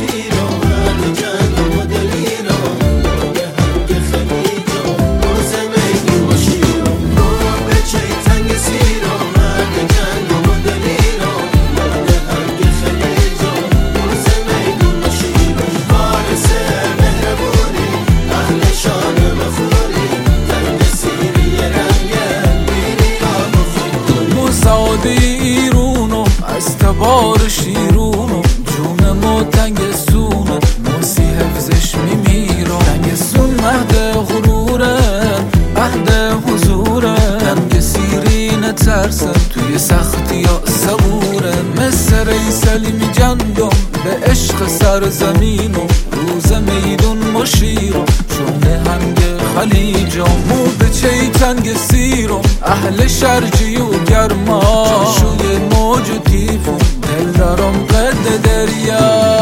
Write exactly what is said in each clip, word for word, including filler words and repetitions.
ایرونو از تبار شیرونو جونمو تنگ سونه موسی حفظش میمیرم. تنگ سون مهد غروره عهد حضوره، تنگ سیرین ترسم توی سختی ها صبوره. مثل ریسلیمی جندم به عشق سرزمینو روز میدون مشیرم چون هنگ خلیجم. مو به چی تنگ سیرم اهل شرجی و گرما چشوی موج و تیفم دل دارم قد دریا.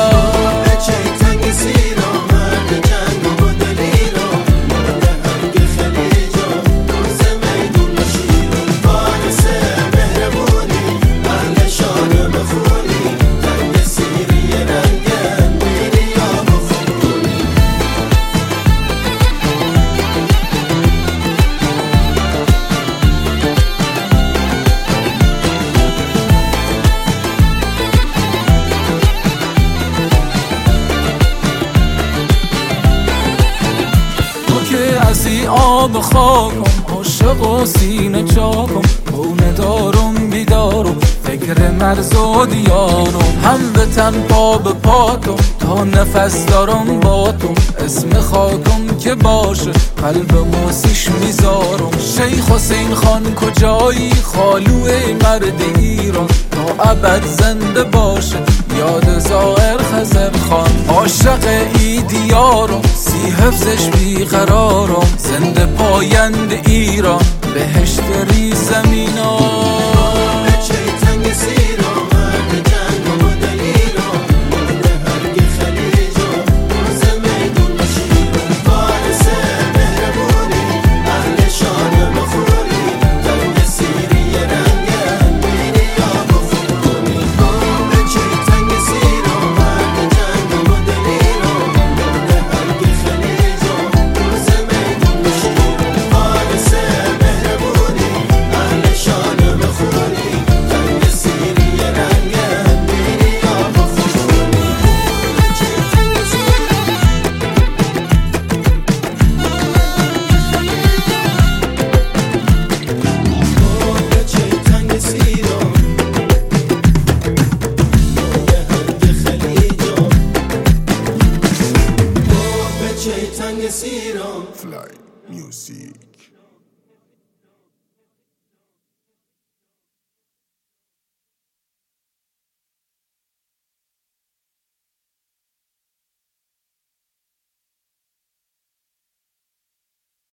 سی آب خاکم عاشق و سینه چاکم خونه دارم بیدارم فکر مرز و دیارم. هم به تن پا به پاتم تا نفس دارم باتم اسم خاکم که باشه قلب موسیش میذارم. شیخ حسین خان کجایی خالوی مرد ایران تا ابد زنده باشه یاد زائر خزر خان. عاشق ای دیارم سی حفظش بیقرارم زنده پایند ایران بهشت ری زمینا.